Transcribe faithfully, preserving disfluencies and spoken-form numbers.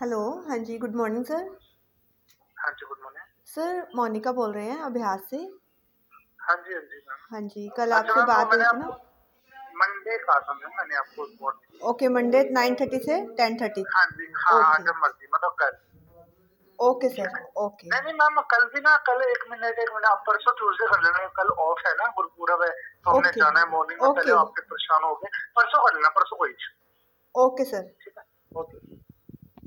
Hello, हाँ जी, good morning sir. हाँ जी, गुड मॉर्निंग। सर मोनिका बोल रहे हैं अभ्यास से। हाँ जी, हाँ जी मैम। हाँ जी, कल अच्छा आपसे मैम, वो बात हुई मैंने थी ना। आपको मंडे कहा था मैम, मैंने आपको morning. Okay, Monday nine thirty से टेन थर्टी। हाँ जी, हाँ हाँ, ओके जब मर्जी, मतलब कल। ओके ठीक सर। है। ओके नहीं नहीं मैम, कल भी ना, कल एक मिनट एक मिनट आप परसों ट्यूसडे कर लेना, कल ऑफ है ना, गुरुपूरब है, तो हमने ओके जाना है मॉर्निंग में, पहले ओके आप फिर परेशान हो गए। परसों कर लेना, परसों कोई। Okay sir. ठीक है। ओके।